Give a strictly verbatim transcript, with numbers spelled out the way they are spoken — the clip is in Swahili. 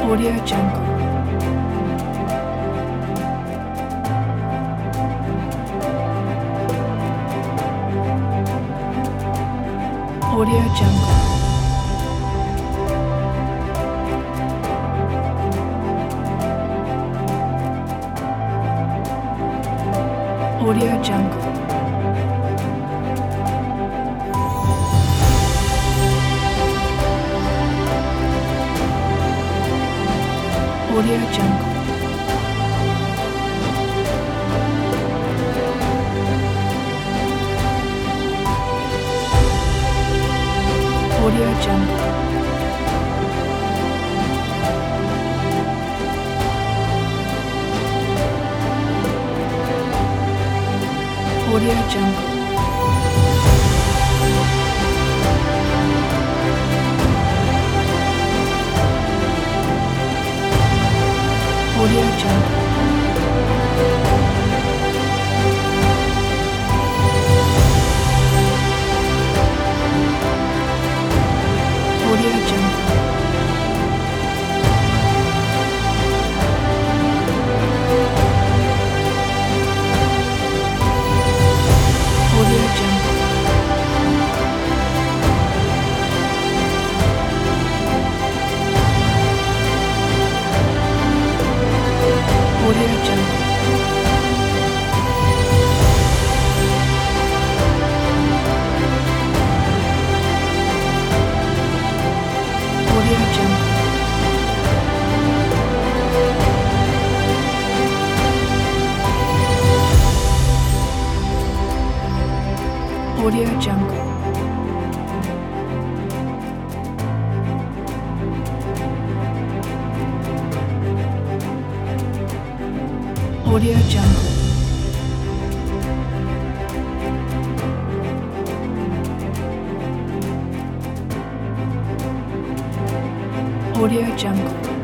Audio Jungle. Audio Jungle. Audio Jungle. Audio Jungle. Audio Jungle. Audio Jungle. Audio Jungle. Audio Jungle. Audio Jungle. Audio Jungle. Audio Jungle. Audio Jungle. Audio Jungle. Audio Jungle.